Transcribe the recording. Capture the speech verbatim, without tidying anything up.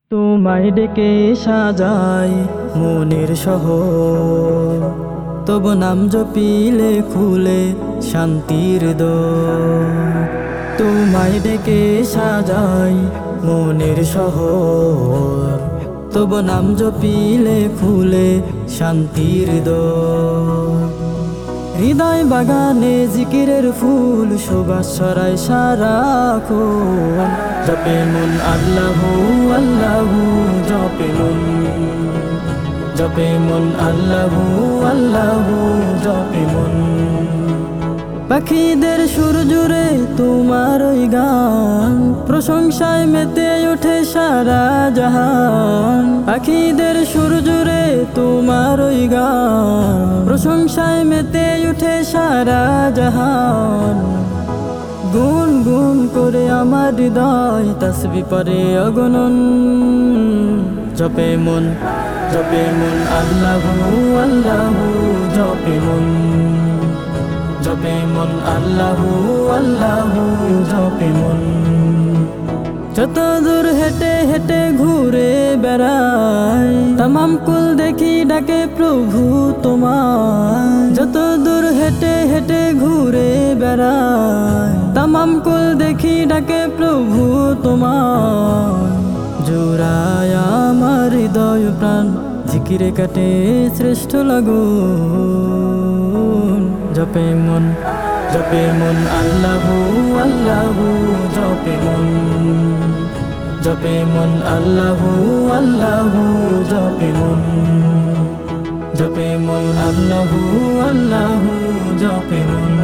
তোমায় ডেকে সাজাই মনের শহর, তবু নাম জপিলে খুলে শান্তির দ্বার। তোমায় ডেকে সাজাই মনের শহর, তবু নাম জপিলে খুলে শান্তির দ্বার। হৃদয় বাগানে জিকিরের ফুল সুবাস ছড়ায় সারাক্ষণ, জপে মন আল্লাহু আল্লাহু জপে মন, জপে মন আল্লাহু আল্লাহু জপে মন। পাখিদের সুর জুড়ে তোমার ওই গান, প্রশংসায় মেতে ওঠে সারা জাহান। পাখিদের সুর জুড়ে তোমার ওই গান, প্রশংসায় মেতে ওঠে সারা জাহান। গুন গুন করে আমার হৃদয় তাসবিহ পড়ে অগণন, জপে মন জপে মন আল্লাহু আল্লাহু জপে মন, জপে মন আল্লাহু আল্লাহু জপে মন। যত দূর হেঁটে হেঁটে ঘুরে বেড়াই, তামাম কুল দেখি ডাকে প্রভু তোমার। যত দূর হেঁটে হেঁটে ঘুরে বেড়াই, তামাম কুল দেখি ডাকে প্রভু তোমার। জোড়ায় আমার হৃদয় প্রাণ জিকিরে কাটে শ্রেষ্ঠ লাগুন, জপে মন জপে মন আল্লাহু আল্লাহু জপে মন, জপে মন আল্লাহু আল্লাহু জপে মন, জপে মন আল্লাহু আল্লাহু জপে মন।